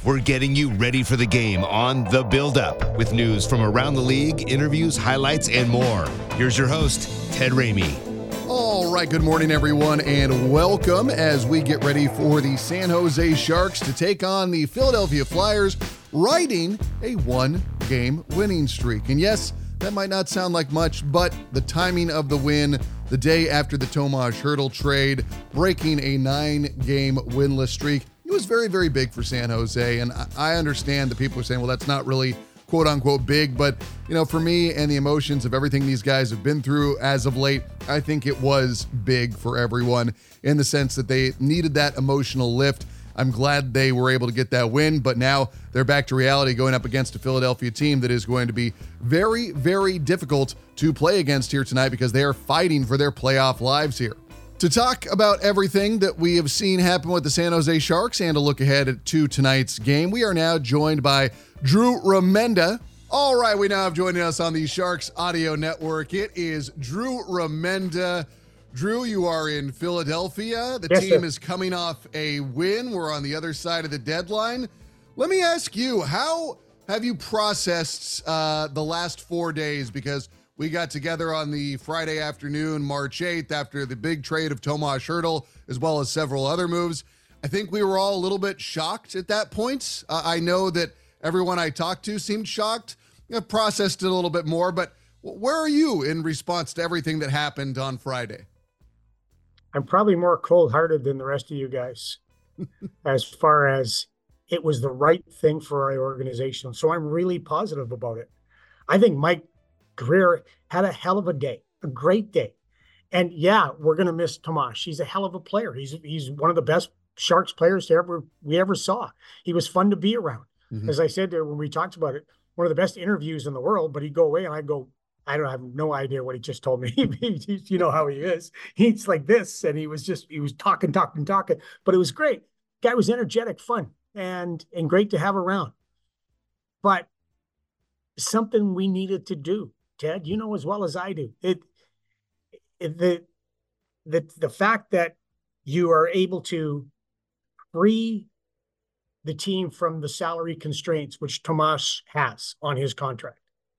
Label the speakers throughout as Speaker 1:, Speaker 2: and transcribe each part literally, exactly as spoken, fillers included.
Speaker 1: We're getting you ready for the game on The Build Up with news from around the league, interviews, highlights, and more. Here's your host, Ted Ramey.
Speaker 2: All right, good morning, everyone, and welcome as we get ready for the San Jose Sharks to take on the Philadelphia Flyers, riding a one-game winning streak. And yes, that might not sound like much, but the timing of the win, the day after the Tomas Hertl trade, breaking a nine-game winless streak, it was very, very big for San Jose. And I understand that people are saying, well, that's not really quote unquote big, but you know, for me and the emotions of everything these guys have been through as of late, I think it was big for everyone in the sense that they needed that emotional lift. I'm glad they were able to get that win, but now they're back to reality going up against a Philadelphia team that is going to be very, very difficult to play against here tonight because they are fighting for their playoff lives here. To talk about everything that we have seen happen with the San Jose Sharks and to look ahead to tonight's game, we are now joined by Drew Remenda. All right, we now have joining us on the Sharks Audio Network. It is Drew Remenda. Drew, you are in Philadelphia. The
Speaker 3: yes,
Speaker 2: team
Speaker 3: sir.
Speaker 2: is coming off a win. We're on the other side of the deadline. Let me ask you, how have you processed uh, the last four days? Because we got together on the Friday afternoon, March eighth, after the big trade of Tomas Hertl, as well as several other moves. I think we were all a little bit shocked at that point. Uh, I know that everyone I talked to seemed shocked. I've processed it a little bit more, but where are you in response to everything that happened on Friday?
Speaker 3: I'm probably more cold-hearted than the rest of you guys as far as it was the right thing for our organization. So I'm really positive about it. I think Mike Grier had a hell of a day, a great day. And yeah, we're going to miss Tomas. He's a hell of a player. He's he's one of the best Sharks players to ever we ever saw. He was fun to be around. Mm-hmm. As I said there when we talked about it, one of the best interviews in the world, but he'd go away and I'd go, I don't have no idea what he just told me. You know how he is. He's like this. And he was just, he was talking, talking, talking, but it was great. Guy was energetic, fun, and, and great to have around. But something we needed to do, Ted, you know as well as I do. It, it the, the, the fact that you are able to free the team from the salary constraints, which Tomas has on his contract.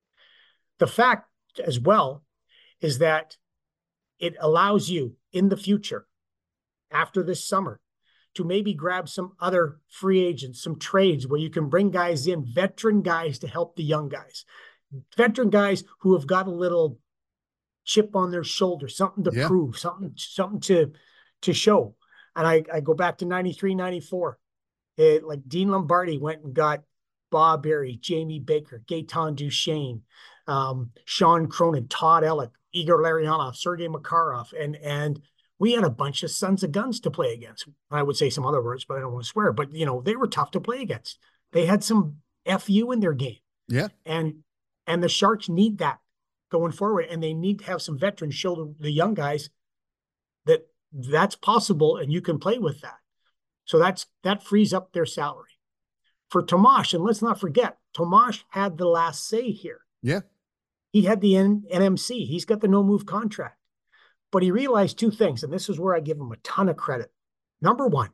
Speaker 3: The fact as well is that it allows you in the future, after this summer, to maybe grab some other free agents, some trades where you can bring guys in, veteran guys to help the young guys, veteran guys who have got a little chip on their shoulder, something to yeah. prove, something, something to, to show. And I, I go back to ninety-three, ninety-four. It, like Dean Lombardi went and got Bob Berry, Jamie Baker, Gaetan Duchesne, um, Sean Cronin, Todd Ellick, Igor Larionov, Sergei Makarov, and and we had a bunch of sons of guns to play against. I would say some other words, but I don't want to swear. But you know, they were tough to play against. They had some F U in their game.
Speaker 2: Yeah.
Speaker 3: And and the Sharks need that going forward, and they need to have some veterans show the, the young guys that that's possible and you can play with that. So that's that frees up their salary. For Tomas, and let's not forget, Tomas had the last say here.
Speaker 2: Yeah.
Speaker 3: He had the N M C. He's got the no-move contract. But he realized two things, and this is where I give him a ton of credit. Number one,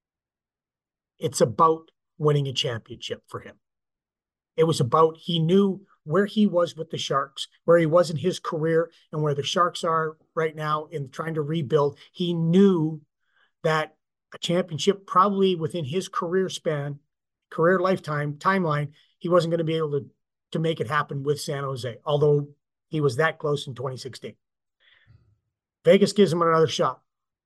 Speaker 3: it's about winning a championship for him. It was about, he knew where he was with the Sharks, where he was in his career, and where the Sharks are right now in trying to rebuild. He knew that a championship probably within his career span, career lifetime, timeline, he wasn't going to be able to, to make it happen with San Jose, although he was that close in twenty sixteen. Vegas gives him another shot.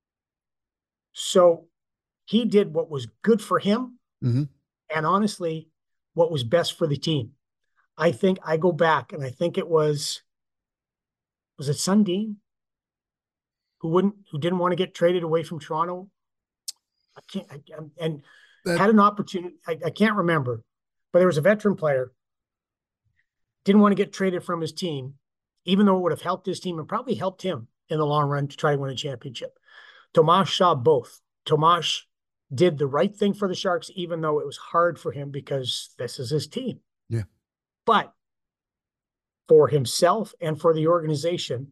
Speaker 3: So he did what was good for him,
Speaker 2: mm-hmm.
Speaker 3: and honestly, what was best for the team. I think I go back, and I think it was, was it Sundin who wouldn't, who didn't want to get traded away from Toronto? I can't, I, and that, had an opportunity. I, I can't remember, but there was a veteran player, didn't want to get traded from his team, even though it would have helped his team and probably helped him in the long run to try to win a championship. Tomas saw both. Tomas did the right thing for the Sharks, even though it was hard for him because this is his team.
Speaker 2: Yeah.
Speaker 3: But for himself and for the organization,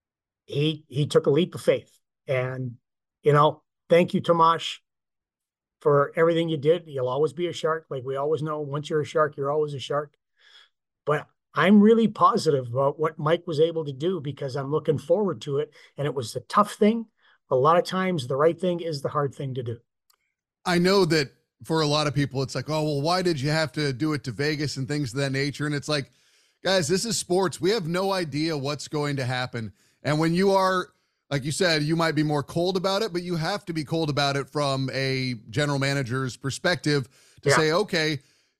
Speaker 3: he he took a leap of faith. And, you know, thank you, Tomas. for everything you did. You'll always be a Shark. Like we always know, once you're a Shark, you're always a Shark. But I'm really positive about what Mike was able to do because I'm looking forward to it. And it was a tough thing. A lot of times the right thing is the hard thing to do.
Speaker 2: I know that for a lot of people, it's like, oh, well, why did you have to do it to Vegas and things of that nature? And it's like, guys, this is sports. We have no idea what's going to happen. And when you are, like you said, you might be more cold about it, but you have to be cold about it from a general manager's perspective to yeah. say, okay,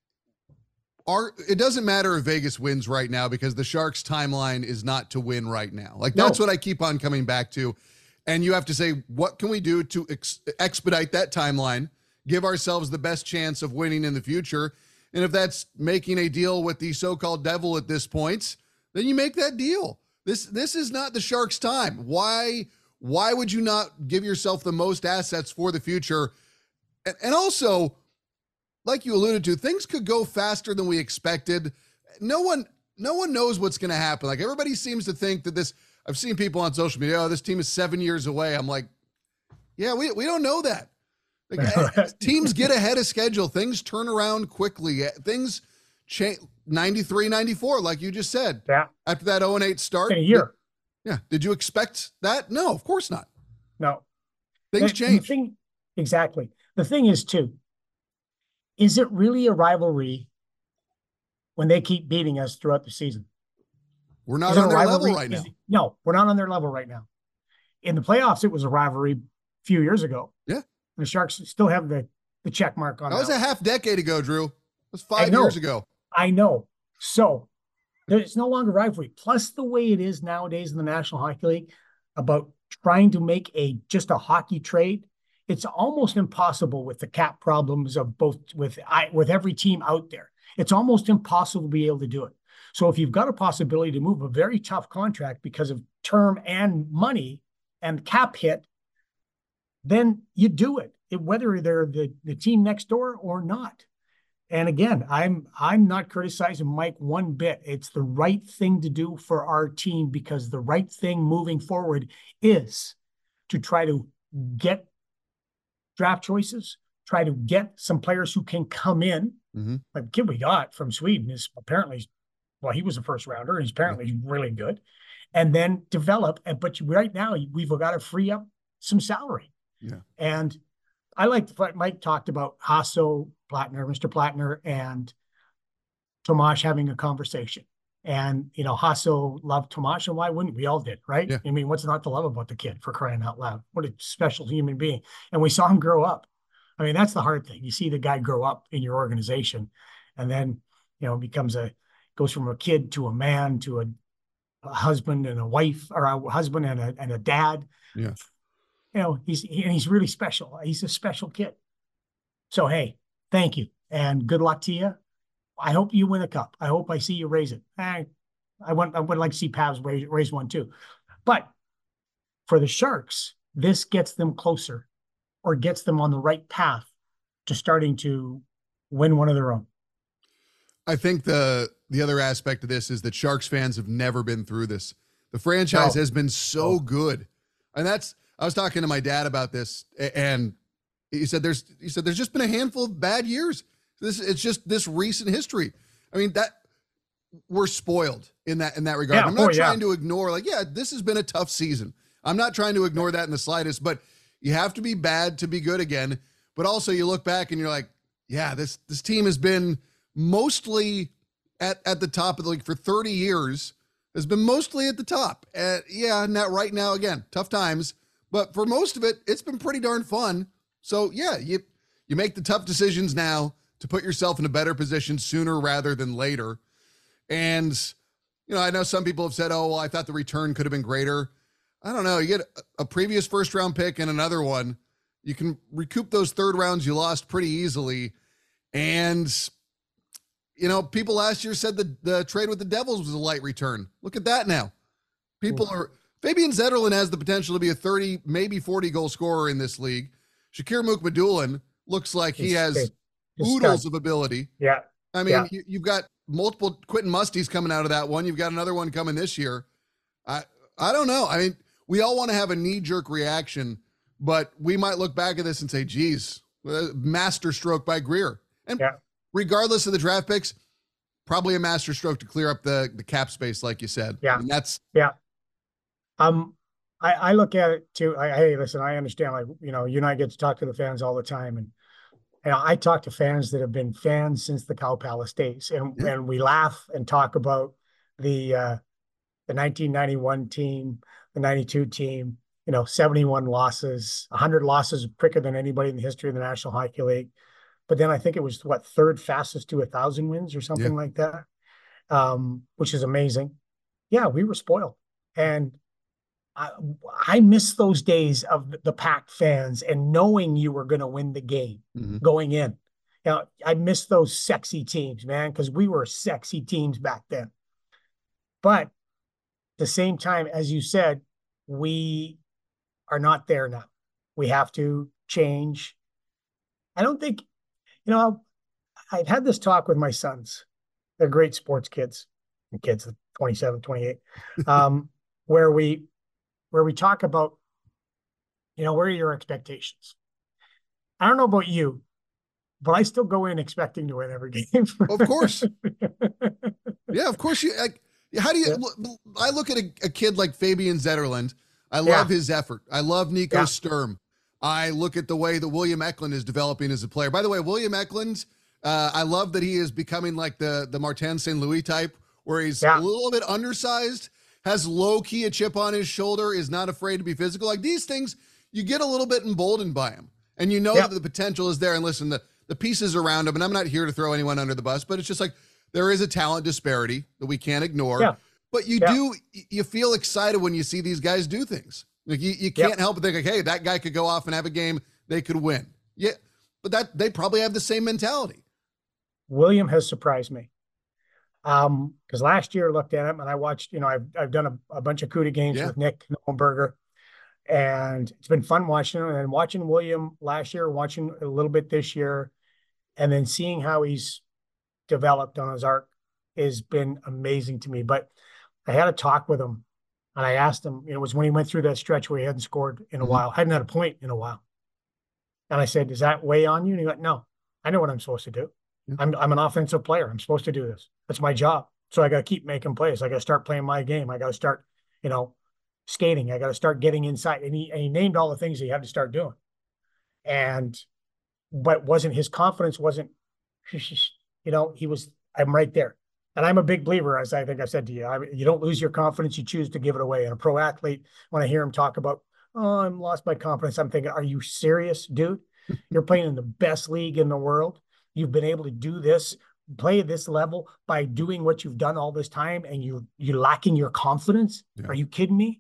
Speaker 2: our, it doesn't matter if Vegas wins right now because the Sharks' timeline is not to win right now. Like that's no. what I keep on coming back to. And you have to say, what can we do to ex- expedite that timeline, give ourselves the best chance of winning in the future? And if that's making a deal with the so-called devil at this point, then you make that deal. This this is not the Sharks' time. Why why would you not give yourself the most assets for the future? And, and also, like you alluded to, things could go faster than we expected. No one no one knows what's going to happen. Like everybody seems to think that this. I've seen people on social media, oh, this team is seven years away. I'm like, yeah, we we don't know that. Like, teams get ahead of schedule. Things turn around quickly. Things change. ninety-three, ninety-four, like you just said.
Speaker 3: Yeah.
Speaker 2: After that oh and eight start.
Speaker 3: In a year.
Speaker 2: Did, yeah. Did you expect that? No, of course not.
Speaker 3: No.
Speaker 2: Things
Speaker 3: the,
Speaker 2: change.
Speaker 3: The thing, exactly. The thing is, too, is it really a rivalry when they keep beating us throughout the season?
Speaker 2: We're not on their level right now.
Speaker 3: It, no, we're not on their level right now. In the playoffs, it was a rivalry a few years ago.
Speaker 2: Yeah.
Speaker 3: The Sharks still have the, the check mark on that.
Speaker 2: That was a half decade ago, Drew. It was five
Speaker 3: know,
Speaker 2: years ago.
Speaker 3: I know. So it's no longer rivalry. Plus the way it is nowadays in the National Hockey League about trying to make a just a hockey trade, it's almost impossible with the cap problems of both with I with every team out there. It's almost impossible to be able to do it. So if you've got a possibility to move a very tough contract because of term and money and cap hit, then you do it, it whether they're the, the team next door or not. And again, I'm I'm not criticizing Mike one bit. It's the right thing to do for our team because the right thing moving forward is to try to get draft choices, try to get some players who can come in.
Speaker 2: Mm-hmm.
Speaker 3: Like the kid we got from Sweden is apparently, well, he was a first rounder. And he's apparently mm-hmm. really good. And then develop. But right now, we've got to free up some salary.
Speaker 2: Yeah.
Speaker 3: And I like what Mike talked about Hasso, Plattner, Mister Plattner, and Tomas having a conversation. And, you know, Hasso loved Tomas, and why wouldn't we? All did, right?
Speaker 2: Yeah.
Speaker 3: I mean, what's not to love about the kid, for crying out loud? What a special human being. And we saw him grow up. I mean, that's the hard thing. You see the guy grow up in your organization, and then, you know, becomes a, goes from a kid to a man to a, a husband and a wife, or a husband and a, and a dad.
Speaker 2: Yeah.
Speaker 3: You know, he's and he's really special. He's a special kid. So, hey, thank you. And good luck to you. I hope you win a cup. I hope I see you raise it. I, I, want, I would like to see Pavs raise, raise one too. But for the Sharks, this gets them closer or gets them on the right path to starting to win one of their own.
Speaker 2: I think the the other aspect of this is that Sharks fans have never been through this. The franchise no. has been so oh. good. And that's, I was talking to my dad about this, and he said there's he said there's just been a handful of bad years. This it's just this recent history. I mean, that we're spoiled in that in that regard.
Speaker 3: Yeah,
Speaker 2: I'm not
Speaker 3: oh,
Speaker 2: trying
Speaker 3: yeah.
Speaker 2: to ignore, like, yeah, this has been a tough season. I'm not trying to ignore that in the slightest, but you have to be bad to be good again. But also you look back and you're like, yeah, this this team has been mostly at, at the top of the league for thirty years, has been mostly at the top. Uh, yeah, not right now, again, tough times. But for most of it, it's been pretty darn fun. So, yeah, you you make the tough decisions now to put yourself in a better position sooner rather than later. And, you know, I know some people have said, oh, well, I thought the return could have been greater. I don't know. You get a, a previous first-round pick and another one. You can recoup those third rounds you lost pretty easily. And, you know, people last year said the, the trade with the Devils was a light return. Look at that now. People are... Fabian Zetterlund has the potential to be a thirty, maybe forty goal scorer in this league. Shakir Mukhamadullin looks like he has oodles of ability.
Speaker 3: Yeah.
Speaker 2: I mean,
Speaker 3: yeah.
Speaker 2: you, you've got multiple Quentin Musties coming out of that one. You've got another one coming this year. I I don't know. I mean, we all want to have a knee-jerk reaction, but we might look back at this and say, geez, Uh, master stroke by Greer. And
Speaker 3: Yeah.
Speaker 2: regardless of the draft picks, probably a master stroke to clear up the, the cap space, like you said.
Speaker 3: Yeah.
Speaker 2: And that's
Speaker 3: yeah. Um, I, I look at it too. I, hey, listen, I understand, like, you know, you and I get to talk to the fans all the time. And, and I talk to fans that have been fans since the Cow Palace days. And,
Speaker 2: Yeah.
Speaker 3: and we laugh and talk about the, uh, the nineteen ninety-one team, the ninety-two team, you know, seventy-one losses, one hundred losses quicker than anybody in the history of the National Hockey League. But then I think it was what, third fastest to a thousand wins or something
Speaker 2: Yeah.
Speaker 3: like that, um, which is amazing. Yeah, we were spoiled. And I, I miss those days of the Pack fans and knowing you were going to win the game
Speaker 2: Mhm.
Speaker 3: going in. You know, I miss those sexy teams, man, because we were sexy teams back then. But at the same time, as you said, we are not there now. We have to change. I don't think, you know, I've had this talk with my sons. They're great sports kids, kids twenty-seven, twenty-eight, um, where we where we talk about, you know, where are your expectations? I don't know about you, but I still go in expecting to win every game.
Speaker 2: Of course. Yeah, of course. You. Like, how do you?
Speaker 3: Yeah.
Speaker 2: I look at a, a kid like Fabian Zetterlund. I love
Speaker 3: Yeah.
Speaker 2: his effort. I love Nico
Speaker 3: Yeah.
Speaker 2: Sturm. I look at the way that William Eklund is developing as a player. By the way, William Eklund, uh, I love that he is becoming like the the Martin Saint Louis type, where he's
Speaker 3: Yeah.
Speaker 2: a little bit undersized, has low key a chip on his shoulder, is not afraid to be physical. Like these things, you get a little bit emboldened by him, and you know
Speaker 3: Yeah.
Speaker 2: that the potential is there. And listen, the the pieces around him, and I'm not here to throw anyone under the bus, but it's just like there is a talent disparity that we can't ignore.
Speaker 3: Yeah.
Speaker 2: But you
Speaker 3: Yeah.
Speaker 2: do, you feel excited when you see these guys do things. Like you, you can't
Speaker 3: Yep.
Speaker 2: help but think like, hey, that guy could go off and have a game they could win. Yeah, but that they probably have the same mentality.
Speaker 3: William has surprised me. Um, because last year I looked at him and I watched, you know, I've I've done a, a bunch of CUDA games
Speaker 2: Yeah.
Speaker 3: with Nick Nollenberger, and it's been fun watching him and watching William last year, watching a little bit this year, and then seeing how he's developed on his arc has been amazing to me. But I had a talk with him and I asked him, it was when he went through that stretch where he hadn't scored in a
Speaker 2: Mhm.
Speaker 3: while, hadn't had a point in a while. And I said, does that weigh on you? And he went, no, I know what I'm supposed to do.
Speaker 2: Yeah.
Speaker 3: I'm I'm an offensive player. I'm supposed to do this. That's my job. So I got to keep making plays. I got to start playing my game. I got to start, you know, skating. I got to start getting inside. And he, and he named all the things he had to start doing. And, but wasn't his confidence wasn't, you know, he was, I'm right there. And I'm a big believer, as I think I've said to you, I, you don't lose your confidence, you choose to give it away. And a pro athlete, when I hear him talk about, oh, I'm lost my confidence, I'm thinking, are you serious, dude? You're playing in the best league in the world. You've been able to do this, play at this level by doing what you've done all this time, and you you're lacking your confidence.
Speaker 2: Yeah.
Speaker 3: Are you kidding me?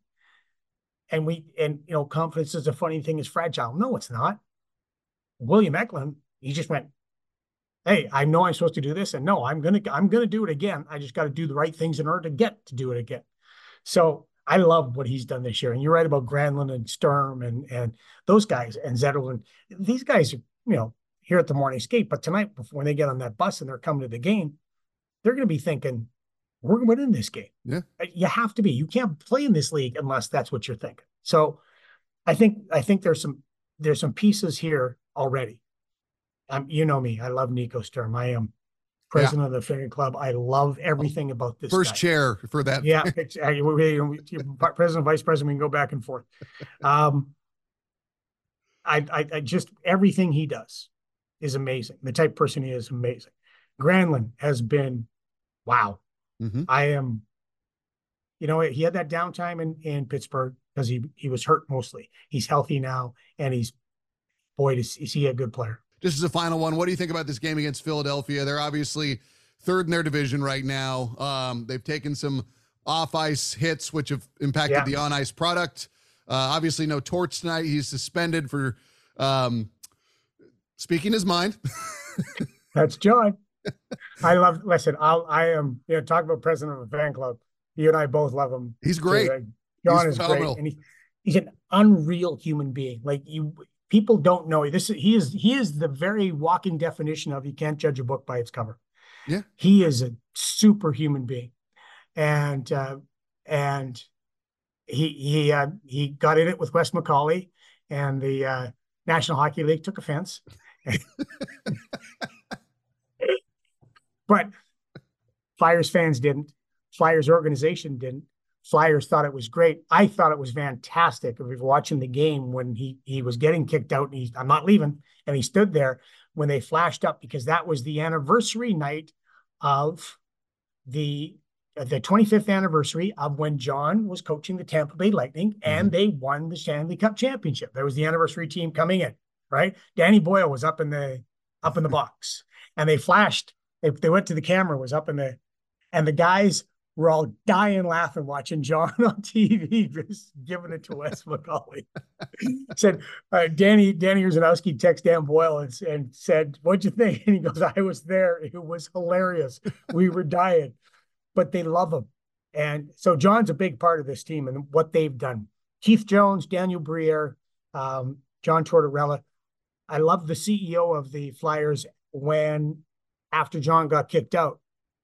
Speaker 3: And we and you know, confidence is a funny thing, is fragile. No, it's not. William Eklund, he just went, hey, I know I'm supposed to do this, and no, I'm gonna I'm gonna do it again. I just got to do the right things in order to get to do it again. So I love what he's done this year. And you're right about Granlund and Sturm and and those guys and Zetterlund. These guys are, you know, here at the morning skate, but tonight, before when they get on that bus and they're coming to the game, they're going to be thinking, we're winning this game.
Speaker 2: Yeah.
Speaker 3: You have to be. You can't play in this league unless that's what you're thinking. So I think I think there's some there's some pieces here already. Um, you know me. I love Nico Sturm. I am president yeah. of the fan club. I love everything about this.
Speaker 2: First
Speaker 3: guy.
Speaker 2: chair for that.
Speaker 3: Yeah, it's, uh, we, we, president, vice president, we can go back and forth. Um, I, I, I just everything he does is amazing. The type of person he is amazing. Granlund has been, wow.
Speaker 2: Mm-hmm.
Speaker 3: I am, you know, he had that downtime in, in Pittsburgh because he, he was hurt mostly. He's healthy now, and he's, boy, is, is he a good player.
Speaker 2: Just as a final one, what do you think about this game against Philadelphia? They're obviously third in their division right now. Um, they've taken some off-ice hits, which have impacted
Speaker 3: Yeah.
Speaker 2: the on-ice product. Uh, obviously, no Torts tonight. He's suspended for um, speaking his mind.
Speaker 3: That's John. I love, listen, I'll, I am, you know, talk about president of a fan club. You and I both love him.
Speaker 2: He's great.
Speaker 3: Uh, John
Speaker 2: He's
Speaker 3: is
Speaker 2: phenomenal.
Speaker 3: great. And he, he's an unreal human being. Like you, people don't know this. He is, he is the very walking definition of you can't judge a book by its cover.
Speaker 2: Yeah.
Speaker 3: He is a superhuman being. And, uh, and he, he, uh, he got in it with Wes McCauley, and the, uh, National Hockey League took offense. But Flyers fans didn't. Flyers organization didn't. Flyers thought it was great. I thought it was fantastic. We were watching the game when he he was getting kicked out, and he's, I'm not leaving. And he stood there when they flashed up, because that was the anniversary night of the the twenty-fifth anniversary of when John was coaching the Tampa Bay Lightning, and mm-hmm. they won the Stanley Cup championship. There was the anniversary team coming in, right? Danny Boyle was up in the up in the box, and they flashed. They, they went to the camera, was up in the, and the guys were all dying laughing watching John on T V, just giving it to Wes McCauley. Said, uh, Danny, Danny Yuzanowski texted Dan Boyle and, and said, "What'd you think?" And he goes, "I was there. It was hilarious. We were dying." But they love him. And so John's a big part of this team and what they've done. Keith Jones, Daniel Briere, um, John Tortorella. I love the C E O of the Flyers when, after John got kicked out,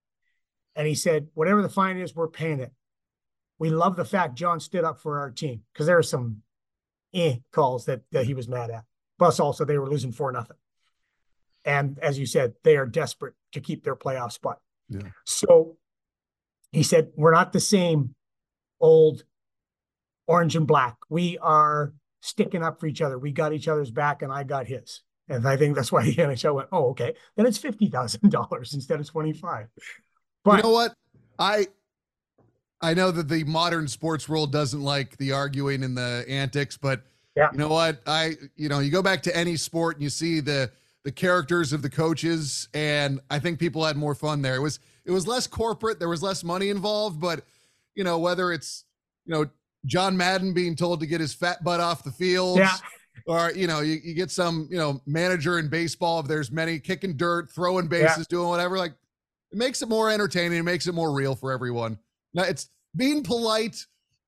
Speaker 3: and he said, whatever the fine is, we're paying it. We love the fact John stood up for our team, because there are some eh calls that, that he was mad at. Plus, also, they were losing four nothing. And as you said, they are desperate to keep their playoff spot.
Speaker 2: Yeah.
Speaker 3: So he said, we're not the same old orange and black. We are sticking up for each other. We got each other's back, and I got his. And I think that's why the N H L went, oh, okay. Then it's fifty thousand dollars instead of twenty-five. But
Speaker 2: you know what? I I know that the modern sports world doesn't like the arguing and the antics, but
Speaker 3: yeah.
Speaker 2: you know what? I, you know, you go back to any sport and you see the the characters of the coaches, and I think people had more fun there. It was it was less corporate, there was less money involved, but you know, whether it's, you know, John Madden being told to get his fat butt off the field,
Speaker 3: yeah.
Speaker 2: or, you know, you, you get some, you know, manager in baseball, if there's many, kicking dirt, throwing bases, yeah. doing whatever, like, it makes it more entertaining. It makes it more real for everyone. Now, it's being polite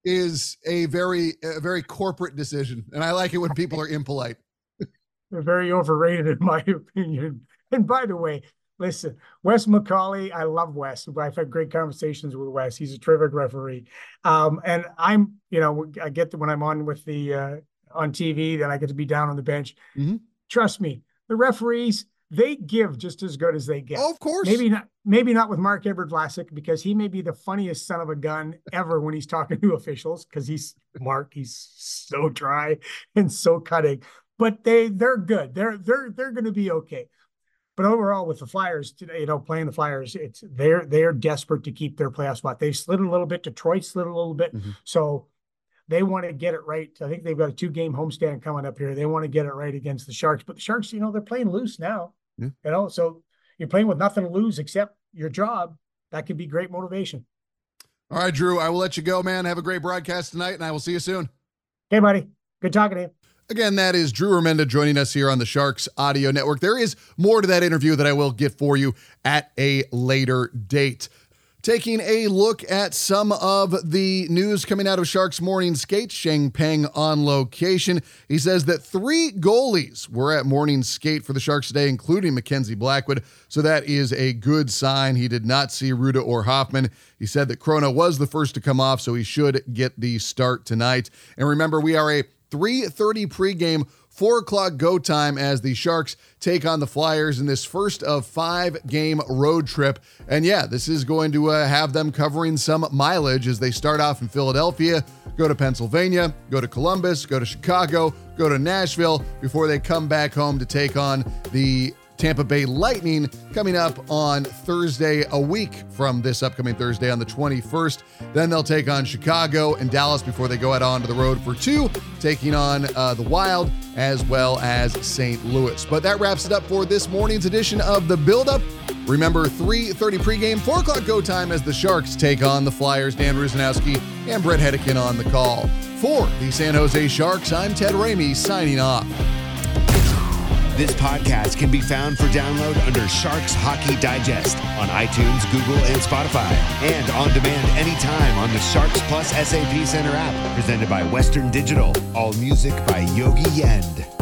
Speaker 2: is a very, a very corporate decision, and I like it when people are impolite.
Speaker 3: They're very overrated, in my opinion. And by the way, listen, Wes McCauley, I love Wes. I've had great conversations with Wes. He's a terrific referee. Um, and I'm, you know, I get to, when I'm on with the uh, on T V, then I get to be down on the bench.
Speaker 2: Mm-hmm.
Speaker 3: Trust me, the referees, they give just as good as they get.
Speaker 2: Oh, of course.
Speaker 3: Maybe not, maybe not with Mark Edward Vlasic, because he may be the funniest son of a gun ever when he's talking to officials, because he's Mark, he's so dry and so cutting. But they they're good. They're they're they're going to be okay. But overall, with the Flyers today, you know, playing the Flyers, it's they're they're desperate to keep their playoff spot. They slid a little bit. Detroit slid a little bit. Mm-hmm. So they want to get it right. I think they've got a two-game homestand coming up here. They want to get it right against the Sharks. But the Sharks, you know, they're playing loose now.
Speaker 2: Yeah.
Speaker 3: You know, so you're playing with nothing to lose except your job. That could be great motivation.
Speaker 2: All right, Drew, I will let you go, man. Have a great broadcast tonight, and I will see you soon.
Speaker 3: Okay, buddy. Good talking to you.
Speaker 2: Again, that is Drew Remenda joining us here on the Sharks Audio Network. There is more to that interview that I will get for you at a later date. Taking a look at some of the news coming out of Sharks Morning Skate, Sheng Peng on location. He says that three goalies were at morning skate for the Sharks today, including Mackenzie Blackwood. So that is a good sign. He did not see Ruda or Hoffman. He said that Krona was the first to come off, so he should get the start tonight. And remember, we are a three thirty pregame, four o'clock go time as the Sharks take on the Flyers in this first of five game road trip. And yeah, this is going to uh, have them covering some mileage as they start off in Philadelphia, go to Pennsylvania, go to Columbus, go to Chicago, go to Nashville before they come back home to take on the Tampa Bay Lightning coming up on Thursday, a week from this upcoming Thursday on the twenty-first. Then they'll take on Chicago and Dallas before they go out onto the road for two, taking on uh, the Wild as well as Saint Louis. But that wraps it up for this morning's edition of The Build-Up. Remember, three thirty pregame, four o'clock go time as the Sharks take on the Flyers. Dan Rusanowski and Brett Hedican on the call. For the San Jose Sharks, I'm Ted Ramey signing off.
Speaker 1: This podcast can be found for download under Sharks Hockey Digest on iTunes, Google, and Spotify, and on demand anytime on the Sharks Plus S A P Center app, presented by Western Digital. All music by Yogi Yend.